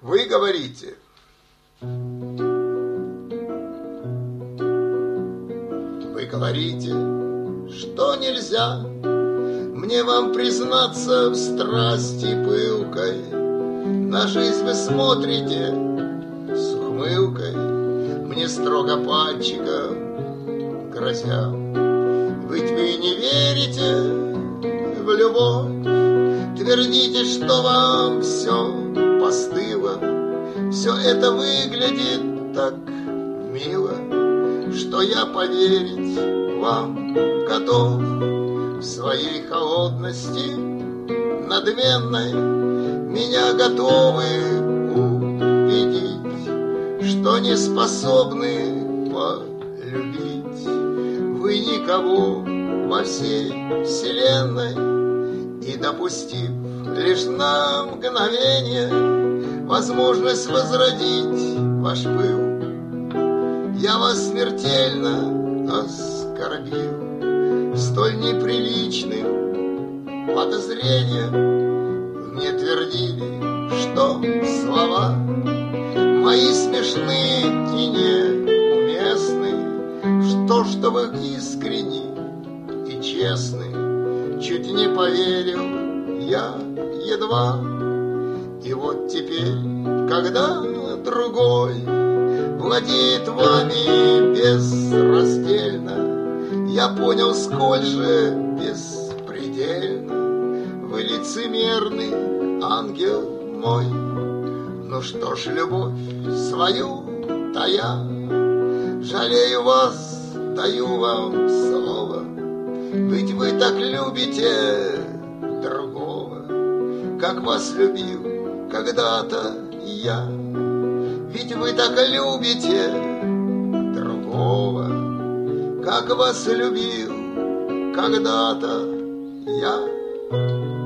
Вы говорите, что нельзя мне вам признаться в страсти пылкой. На жизнь вы смотрите с ухмылкой, мне строго пальчиком грозя. Ведь вы не верите в любовь, твердите, что вам все постыло. Все это выглядит так мило, что я поверить вам готов. В своей холодности надменной меня готовы убедить, что не способны полюбить вы никого во всей вселенной. И допустив лишь на мгновение возможность возродить ваш пыл, я вас смертельно оскорбил столь неприличным подозрением. Мне твердили, что слова мои смешны и неуместны, что вы искренни и честны. Чуть не поверил я едва. И вот теперь, когда другой владеет вами безраздельно, я понял, сколь же беспредельно вы лицемерный ангел мой. Ну что ж, любовь свою-то я жалею вас, даю вам слово. Ведь вы так любите другого, как вас любил когда-то я. Ведь вы так любите другого, как вас любил когда-то я.